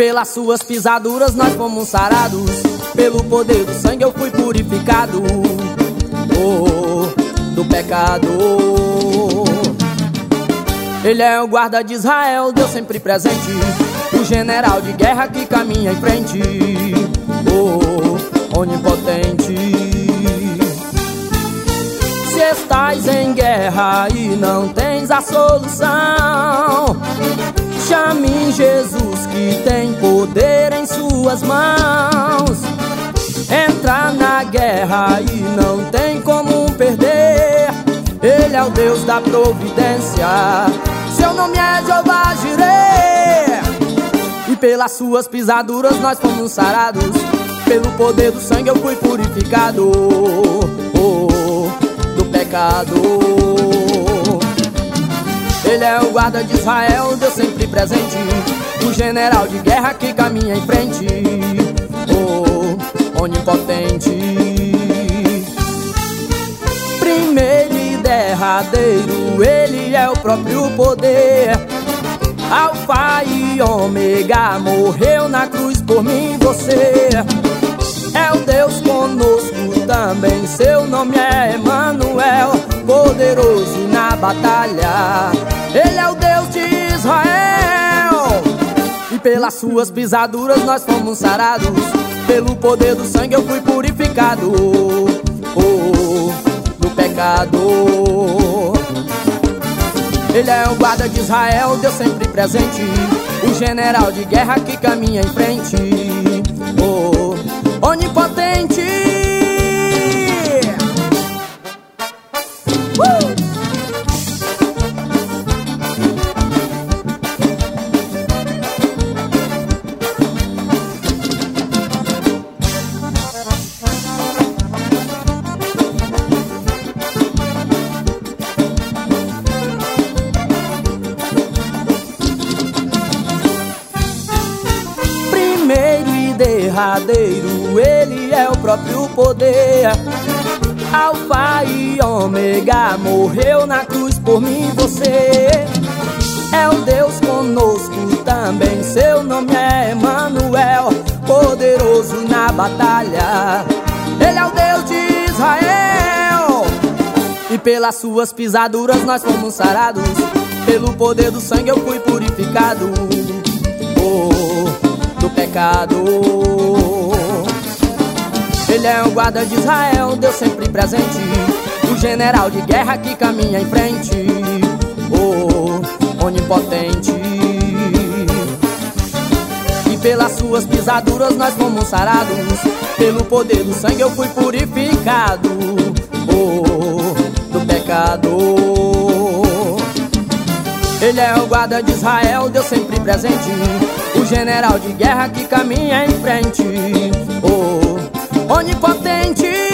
pelas suas pisaduras nós fomos sarados. Pelo poder do sangue eu fui purificado do pecado. Ele é o guarda de Israel, Deus sempre presente, o general de guerra que caminha em frente, onipotente. Se estás em guerra e não tens a solução, chame Jesus que tem poder em suas mãos. Entra na guerra e não tem como perder. Ele é o Deus da providência, seu nome é Jeová Jireh. E pelas suas pisaduras nós fomos sarados. Pelo poder do sangue eu fui purificado do pecado. Ele é o guarda de Israel, Deus sempre presente, o general de guerra que caminha em frente, onipotente. Primeiro e derradeiro, ele é o próprio poder, Alfa e Ômega, morreu na cruz por mim e você. É o Deus conosco também, seu nome é Emanuel, poderoso na batalha. Ele é o Deus de Israel. E pelas suas pisaduras nós fomos sarados. Pelo poder do sangue eu fui purificado do pecado. Ele é o guarda de Israel, Deus sempre presente, o general de guerra que caminha em frente, onipotente. Primeiro e derradeiro, ele é o próprio poder, Alfa e Ômega, morreu na cruz por mim e você. É o Deus conosco também, seu nome é Emanuel, poderoso na batalha. Ele é o Deus de Israel. E pelas suas pisaduras nós fomos sarados. Pelo poder do sangue eu fui purificado do pecado. Ele é o guarda de Israel, Deus sempre presente, o general de guerra que caminha em frente, onipotente. E pelas suas pisaduras nós fomos sarados. Pelo poder do sangue eu fui purificado do pecado. Ele é o guarda de Israel, Deus sempre presente, o general de guerra que caminha em frente, onipotente.